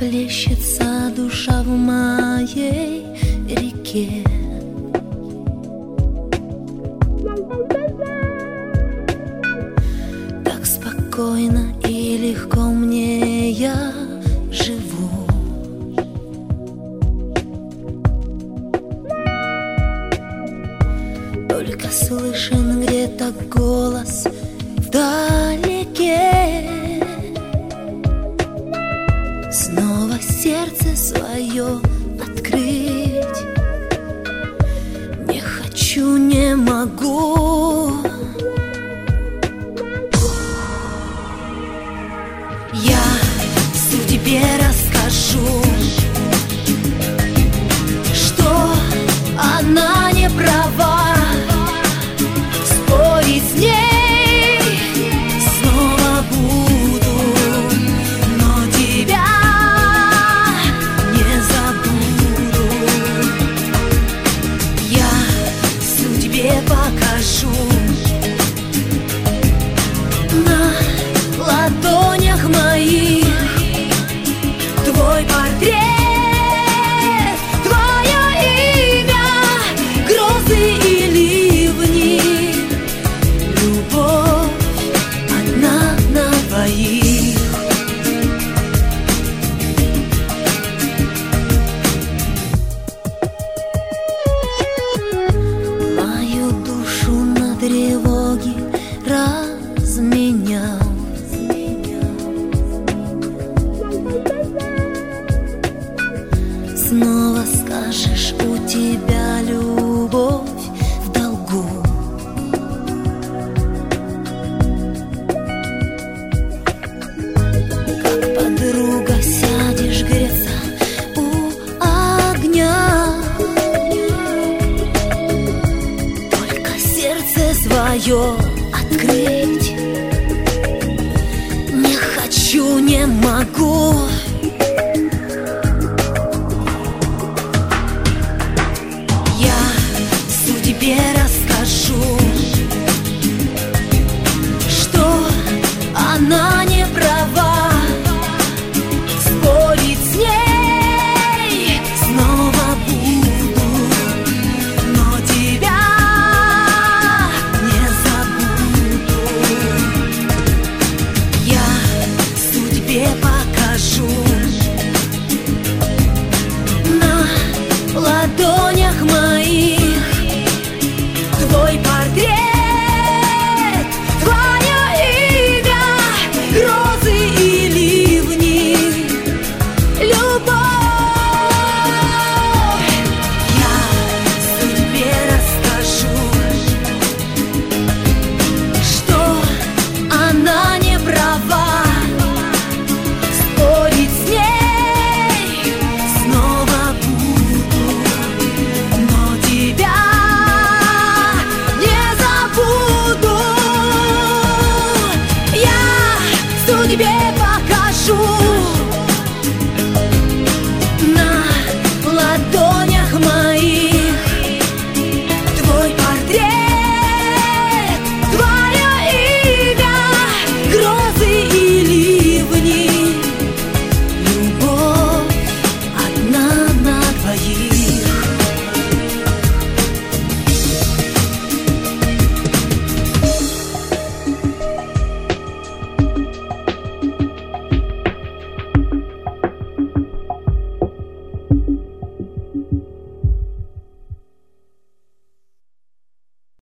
плещется душа в моей реке. Так спокойно и легко мне я живу. Только слышен где-то голос вдалеке. Снова сердце свое открыть не хочу, не могу. Я судьбе расскажу, что она не права. Спорить с ней снова буду, но тебя не забуду. Я судьбе покажу на ладонях моих твой портрет, твое имя, грозы и ливни, любовь одна на двоих. Мою душу на тревоге разменял. Снова скажешь, у тебя любовь в долгу. Как подруга сядешь греться у огня. Только сердце свое открыть не хочу, не могу. Я судьбе расскажу,